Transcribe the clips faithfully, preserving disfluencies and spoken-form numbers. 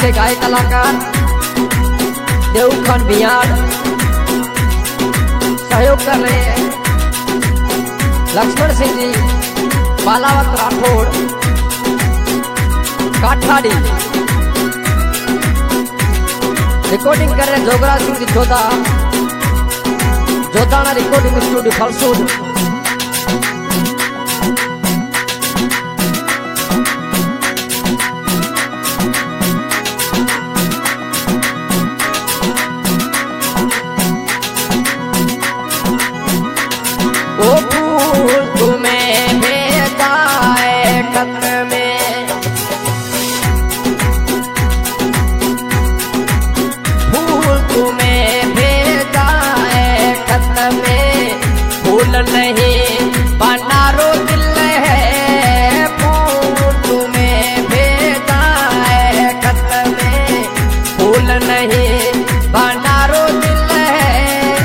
के गायक कलाकार देवखन बिहार सहयोग कर रहे हैं। लक्ष्मण सिंह जी बालावत राठौड़ काठाड़ी रिकॉर्डिंग कर रहे हैं। Jogra Singh ji Jodha Jodhana recording studio Phalsund. ओ फूल तुम्हें भेजा है खत में, फूल तुम्हें भेजा है खत में, फूल नहीं बनारो दिल है, फूल तुम्हें भेजा है खत में, फूल नहीं बनारो दिल है।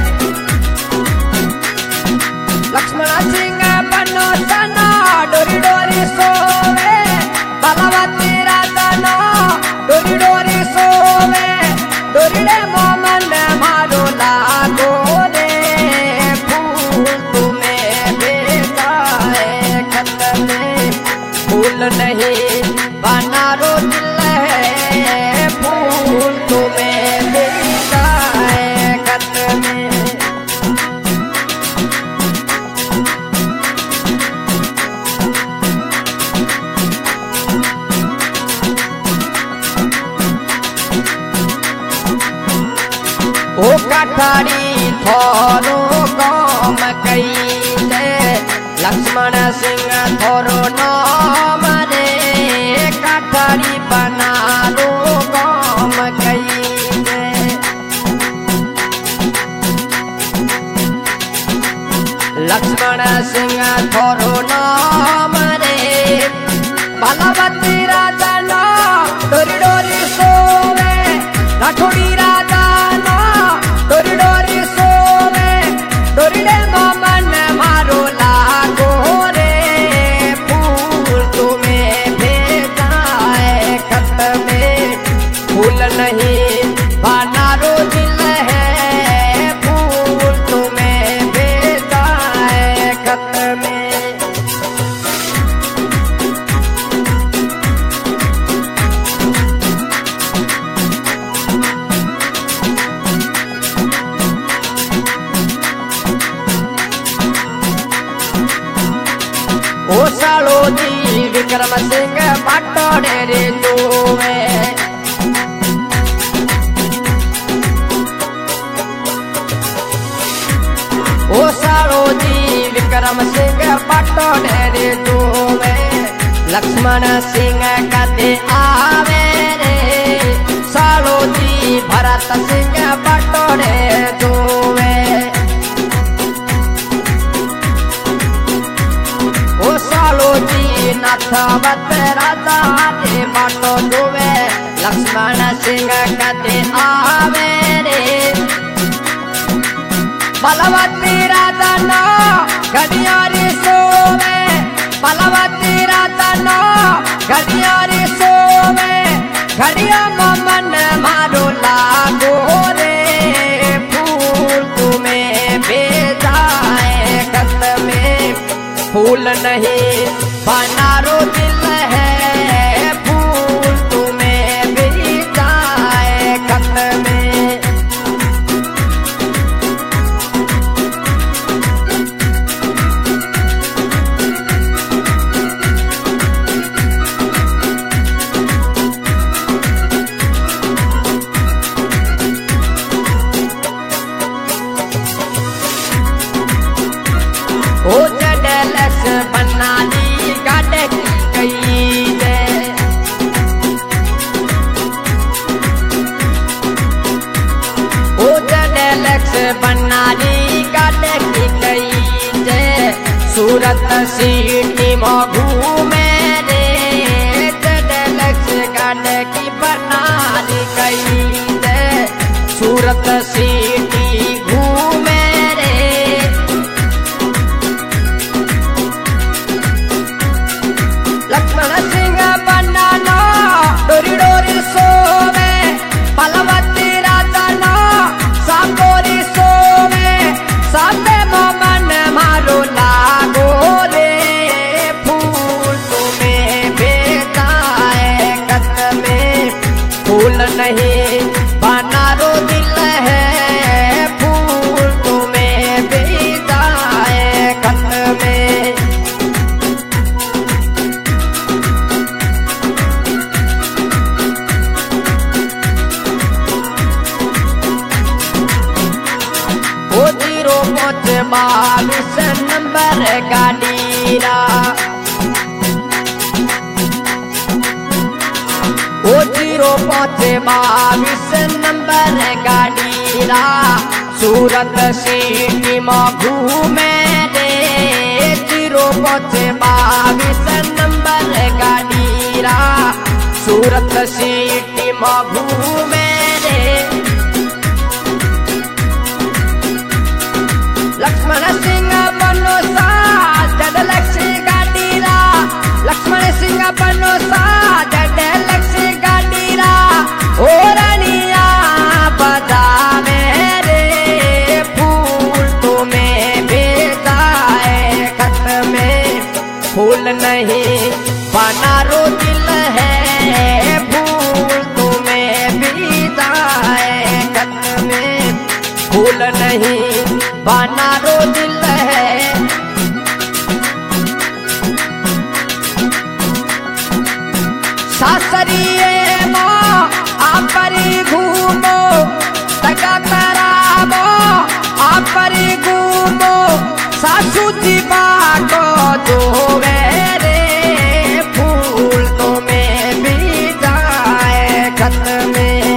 लक्ष्मण सिंह बनो सना डोरी डोरी सोवे, बलवती राजना डोरी डोरी सोवे, डोरी डे मोमन मारो लागो रे, फूल तुम्हें भेजा है खत में, फूल नहीं बनारो दिल है, फूल तुम्हें भेजा है खत में। ओ काठाड़ी थोरो काम कईले, लक्ष्मण सिंह थोरो नाम रे, काठाड़ी बनारो काम कईले। लक्ष्मण सिंह थोरो नाम रे, बलवती राजना डोरी डोरी सोवे, राठौड़ी राजना डोरी डोरी सोवे, डोरी डे मोमन मारो लागो रे, फूल तुम्हें भेजा है खत में, फूल नहीं बनारो दिल है, फूल तुम्हें भेजा है खत में। ओ सालो जी विक्रम सिंह पाटोड़े रे जोवे, ओ सालो जी विक्रम सिंह पाटोड़े रे जोवे, लक्ष्मण सिंह कदे आवे रे, सालो जी भरत सिंह पाटोड़े जोवे, सालो जी नाथवत राजा दे बाटो जोवे, लक्ष्मण सिंह कदे आवे रे, बलवती राजना घड़ियारी सोवे, बलवती राजना घड़ियारी सोवे, घड़िया मोमन मारो लागो रे, फूल तुम्हें भेजा है खत में, फूल नहीं बनारो दिल है, फूल तुम्हें भेजा है खत में। ओ जडलस बनाली गाड़ की गई है, ओ जडलस बनाली गाड़ की गई है, सूरत सिटी मघू में रे, जडलस गाड़ की बनाली गई है, सूरत सिटी घूमे रे, लक्ष्मण सिंह बनाना डोरी डोरी सोवे, पाँच बाईस नंबर गाड़ीरा ओ जीरो पाँच बाईस नंबर गाड़ीरा सूरत सिटी में घूमे रे जीरो पाँच बाईस नंबर गाड़ीरा सूरत सिटी में घूमे रे लक्ष्मण सिंह बनोसा जड लक्ष्मी गाड़ीरा लक्ष्मण सिंह बनोसा जड लक्ष्मी गाड़ीरा ओ रानिया बजावे रे फूल तुम्हें भेजा है खत में फूल नहीं बना रो दिल है फूल तुम्हें भेजा है खत में फूल नहीं बना रो दिल है सासरिए माँ आपरी घूमो तका कराबो आपरी घूमो सासू जी बाटो जोवे रे फूल तो में भी जाए खत में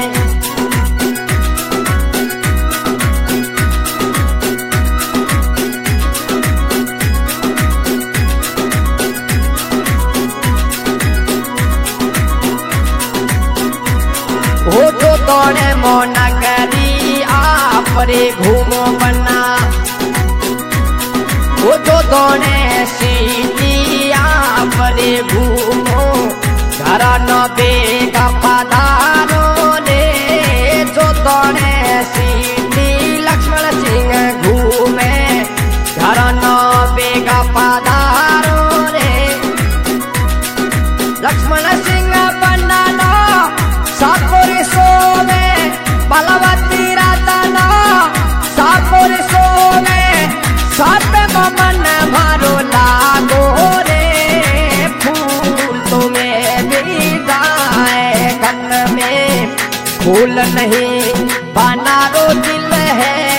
हो जो तोड़े मोना करी आपरे घूमो बना हो जो तोड़े सीटी आपरे घूमो घर न बेगा पधारो रे जो तोड़े सीटी लक्ष्मण सिंह घूमे घर न बेगा पधारो रे लक्ष्मण सिंह बना लो सापुरी सोवे बलवती रातना सापुरी सोवे साप मन मारो लागो रे फूल तुम्हें भी जाए खत में फूल नहीं बना रो दिल है